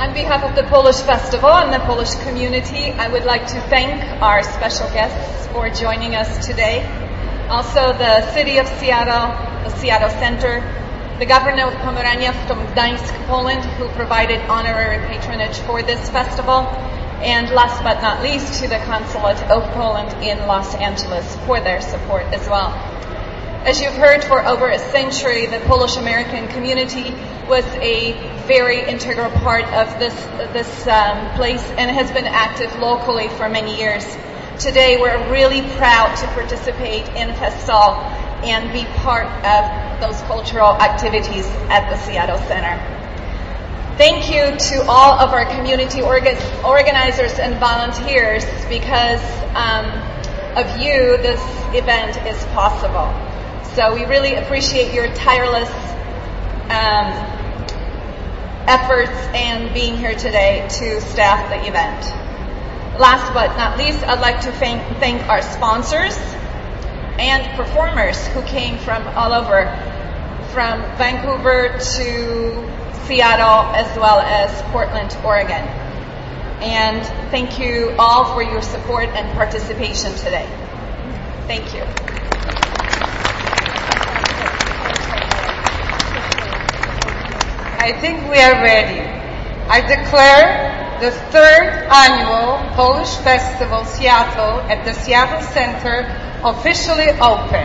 On behalf of the Polish Festival and the Polish community, I would like to thank our special guests for joining us today. Also the City of Seattle, the Seattle Center, the Governor of Pomerania from Gdańsk, Poland, who provided honorary patronage for this festival, and last but not least to the Consulate of Poland in Los Angeles for their support as well. As you've heard, for over a century, the Polish-American community was a very integral part of this place and has been active locally for many years. Today, we're really proud to participate in Festal and be part of those cultural activities at the Seattle Center. Thank you to all of our community organizers and volunteers. Because of you, this event is possible. So we really appreciate your tireless efforts and being here today to staff the event. Last but not least, I'd like to thank our sponsors and performers who came from all over, from Vancouver to Seattle as well as Portland, Oregon. And thank you all for your support and participation today. Thank you. I think we are ready. I declare the third annual Polish Festival Seattle at the Seattle Center officially open.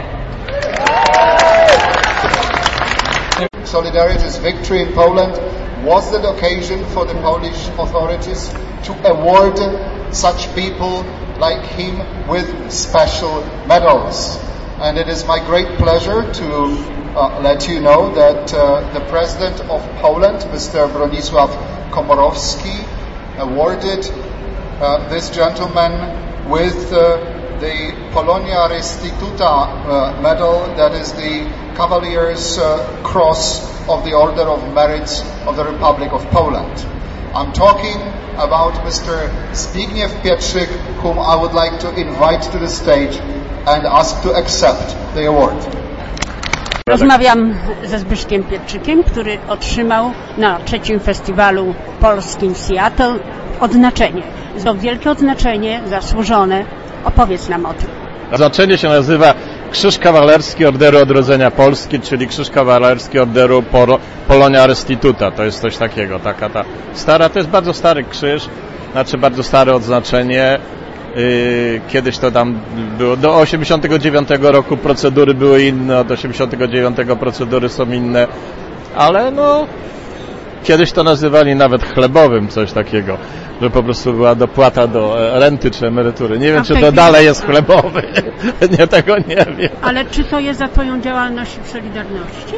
Solidarity's victory in Poland was the occasion for the Polish authorities to award such people like him with special medals. And it is my great pleasure to let you know that the President of Poland, Mr. Bronisław Komorowski, awarded this gentleman with the Polonia Restituta medal, that is the Cavalier's Cross of the Order of Merit of the Republic of Poland. I'm talking about Mr. Zbigniew Pietrzyk, whom I would like to invite to the stage and ask to accept the award. Rozmawiam ze Zbyszkiem Pietrzykiem, który otrzymał na trzecim festiwalu polskim w Seattle odznaczenie. To wielkie odznaczenie, zasłużone. Opowiedz nam o tym. Odznaczenie się nazywa Krzyż Kawalerski Orderu Odrodzenia Polski, czyli Krzyż Kawalerski Orderu Polonia Restituta. To jest coś takiego. Taka ta stara, to jest bardzo stary krzyż, znaczy bardzo stare odznaczenie. Kiedyś to tam było, do 89 roku procedury były inne, od 89 procedury są inne, ale no kiedyś to nazywali nawet chlebowym, coś takiego, że po prostu była dopłata do renty czy emerytury. Nie wiem, czy to dalej jest chlebowy, nie, tego nie wiem. Ale czy to jest za Twoją działalność w Solidarności?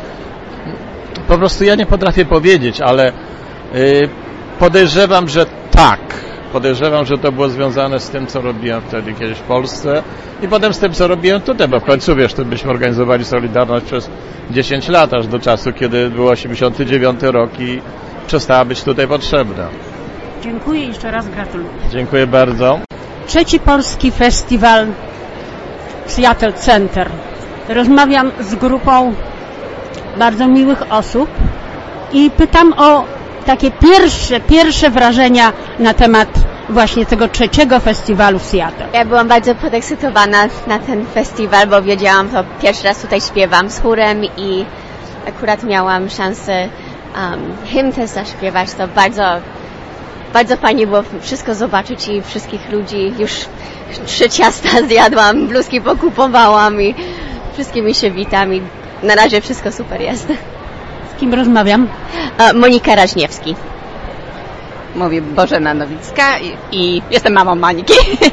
Po prostu ja nie potrafię powiedzieć, ale podejrzewam, że tak. Podejrzewam, że to było związane z tym, co robiłem wtedy kiedyś w Polsce i potem z tym, co robiłem tutaj, bo w końcu, wiesz, to byśmy organizowali Solidarność przez 10 lat, aż do czasu, kiedy był 89 rok i przestała być tutaj potrzebna. Dziękuję i jeszcze raz gratuluję. Dziękuję bardzo. Trzeci polski festiwal w Seattle Center. Rozmawiam z grupą bardzo miłych osób i pytam o takie pierwsze wrażenia na temat właśnie tego trzeciego festiwalu w Seattle. Ja byłam bardzo podekscytowana na ten festiwal, bo wiedziałam, że pierwszy raz tutaj śpiewam z chórem i akurat miałam szansę hymn też zaśpiewać. To bardzo fajnie było wszystko zobaczyć i wszystkich ludzi. Już 3 ciasta zjadłam, bluzki pokupowałam i wszystkimi się witam i na razie wszystko super jest. Z kim rozmawiam? Monika Raźniewski. Mówię Bożena Nowicka i jestem mamą Moniki.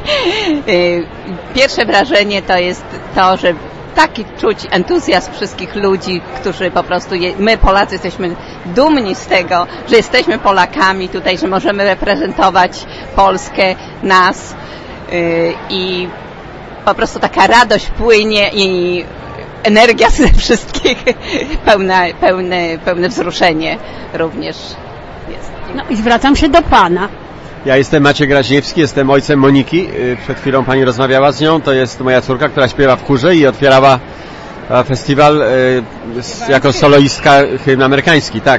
Pierwsze wrażenie to jest to, że taki czuć entuzjazm wszystkich ludzi, którzy po prostu, my Polacy jesteśmy dumni z tego, że jesteśmy Polakami tutaj, że możemy reprezentować Polskę, nas i po prostu taka radość płynie i energia ze wszystkich, pełne wzruszenie również jest. No i zwracam się do Pana. Ja jestem Maciek Raźniewski, jestem ojcem Moniki. Przed chwilą Pani rozmawiała z nią. To jest moja córka, która śpiewa w chórze i otwierała festiwal jako soloistka hymn amerykański, tak.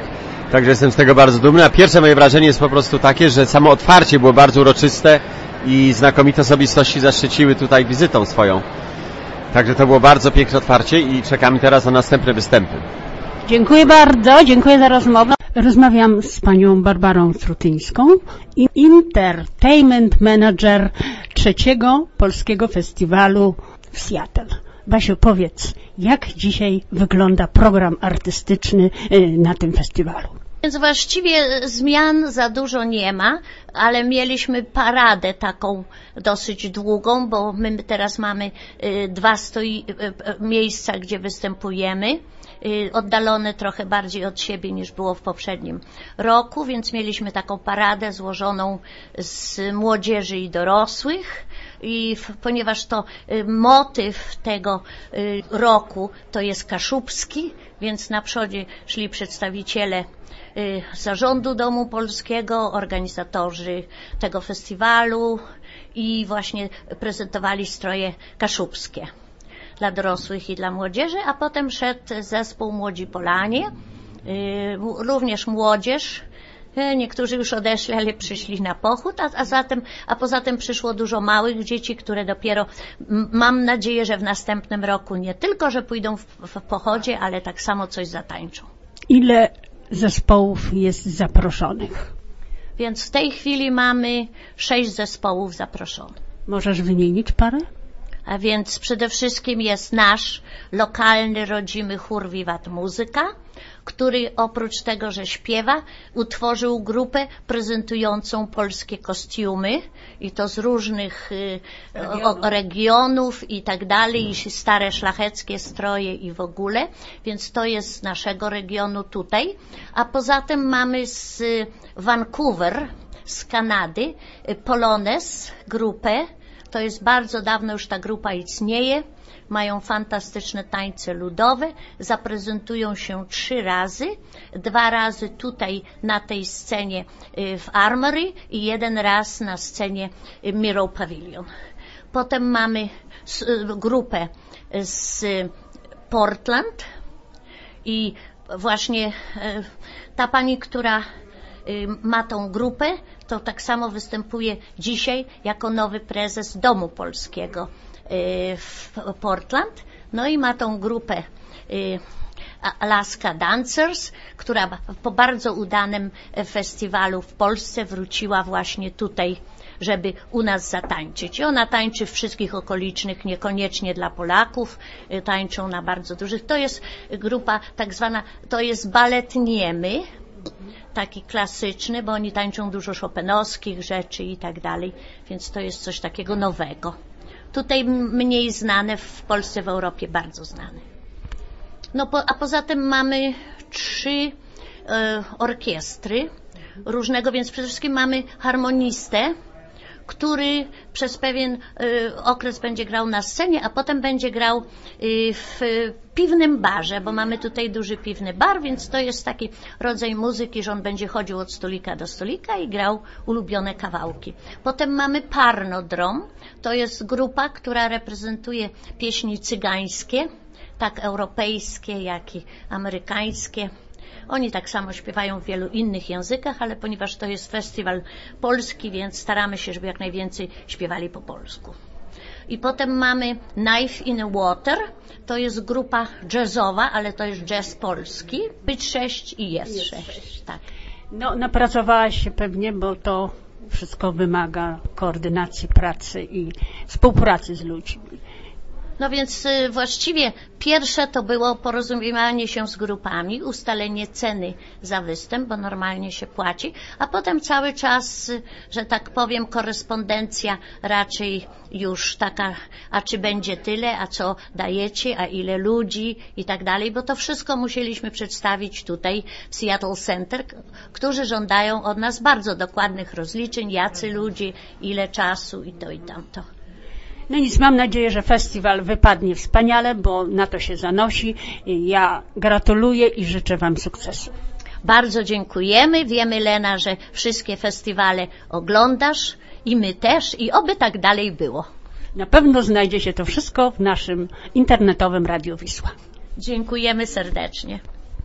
Także jestem z tego bardzo dumny, a pierwsze moje wrażenie jest po prostu takie, że samo otwarcie było bardzo uroczyste i znakomite osobistości zaszczyciły tutaj wizytą swoją. Także to było bardzo piękne otwarcie i czekamy teraz na następne występy. Dziękuję bardzo, dziękuję za rozmowę. Rozmawiam z panią Barbarą Strutyńską, Entertainment Manager trzeciego Polskiego Festiwalu w Seattle. Basiu, powiedz, jak dzisiaj wygląda program artystyczny na tym festiwalu? Więc właściwie zmian za dużo nie ma, ale mieliśmy paradę taką dosyć długą, bo my teraz mamy dwa miejsca, gdzie występujemy, oddalone trochę bardziej od siebie niż było w poprzednim roku, więc mieliśmy taką paradę złożoną z młodzieży i dorosłych. I ponieważ to motyw tego roku to jest kaszubski, więc na przodzie szli przedstawiciele Zarządu Domu Polskiego, organizatorzy tego festiwalu i właśnie prezentowali stroje kaszubskie dla dorosłych i dla młodzieży, a potem szedł zespół Młodzi Polanie, również młodzież. Niektórzy już odeszli, ale przyszli na pochód, a poza tym przyszło dużo małych dzieci, które dopiero, mam nadzieję, że w następnym roku nie tylko, że pójdą w pochodzie, ale tak samo coś zatańczą. Ile zespołów jest zaproszonych? Więc w tej chwili mamy 6 zespołów zaproszonych. Możesz wymienić parę? A więc przede wszystkim jest nasz lokalny, rodzimy chór Wiwat Muzyka, który oprócz tego, że śpiewa, utworzył grupę prezentującą polskie kostiumy i to z różnych regionów i tak dalej, i stare szlacheckie stroje i w ogóle, więc to jest z naszego regionu tutaj. A poza tym mamy z Vancouver, z Kanady, Polones grupę. To jest bardzo dawno już ta grupa istnieje. Mają fantastyczne tańce ludowe, zaprezentują się 3 razy, 2 razy tutaj na tej scenie w Armory i 1 raz na scenie Mirror Pavilion. Potem mamy grupę z Portland i właśnie ta pani, która ma tą grupę, to tak samo występuje dzisiaj jako nowy prezes Domu Polskiego w Portland. No i ma tą grupę Alaska Dancers, która po bardzo udanym festiwalu w Polsce wróciła właśnie tutaj, żeby u nas zatańczyć. I ona tańczy w wszystkich okolicznych, niekoniecznie dla Polaków, tańczą na bardzo dużych. To jest grupa tak zwana, to jest balet niemy, taki klasyczny, bo oni tańczą dużo chopinowskich rzeczy i tak dalej, więc to jest coś takiego nowego. Tutaj mniej znane, w Polsce, w Europie bardzo znane. No a poza tym mamy 3 orkiestry różnego, więc przede wszystkim mamy harmonistę, który przez pewien okres będzie grał na scenie, a potem będzie grał w piwnym barze, bo mamy tutaj duży piwny bar, więc to jest taki rodzaj muzyki, że on będzie chodził od stolika do stolika i grał ulubione kawałki. Potem mamy Parnodrom, to jest grupa, która reprezentuje pieśni cygańskie, tak europejskie, jak i amerykańskie. Oni tak samo śpiewają w wielu innych językach, ale ponieważ to jest festiwal polski, więc staramy się, żeby jak najwięcej śpiewali po polsku. I potem mamy Knife in Water, to jest grupa jazzowa, ale to jest jazz polski. Być 6 i jest 6, tak. No, napracowałaś się pewnie, bo to wszystko wymaga koordynacji pracy i współpracy z ludźmi. No więc właściwie pierwsze to było porozumiewanie się z grupami, ustalenie ceny za występ, bo normalnie się płaci, a potem cały czas, że tak powiem, korespondencja raczej już taka, a czy będzie tyle, a co dajecie, a ile ludzi i tak dalej, bo to wszystko musieliśmy przedstawić tutaj w Seattle Center, którzy żądają od nas bardzo dokładnych rozliczeń, jacy ludzie, ile czasu i to i tamto. No nic, mam nadzieję, że festiwal wypadnie wspaniale, bo na to się zanosi. Ja gratuluję i życzę Wam sukcesu. Bardzo dziękujemy. Wiemy, Lena, że wszystkie festiwale oglądasz i my też i oby tak dalej było. Na pewno znajdzie się to wszystko w naszym internetowym Radiu Wisła. Dziękujemy serdecznie.